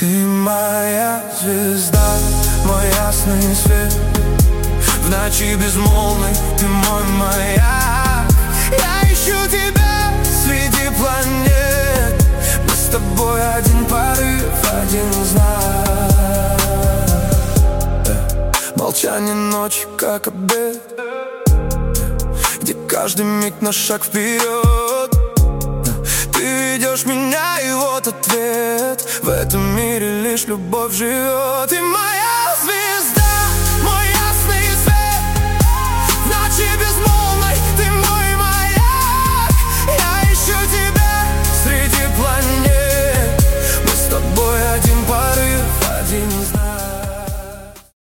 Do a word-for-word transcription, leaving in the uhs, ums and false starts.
Ты моя звезда, мой ясный свет. В ночи безмолвной ты мой маяк. Я ищу тебя среди планет. Мы с тобой один порыв, один знак. Молчание ночи, как обед, где каждый миг на шаг вперед. Ты ведешь меня, и вот ответ: в этом мире лишь любовь живет. И моя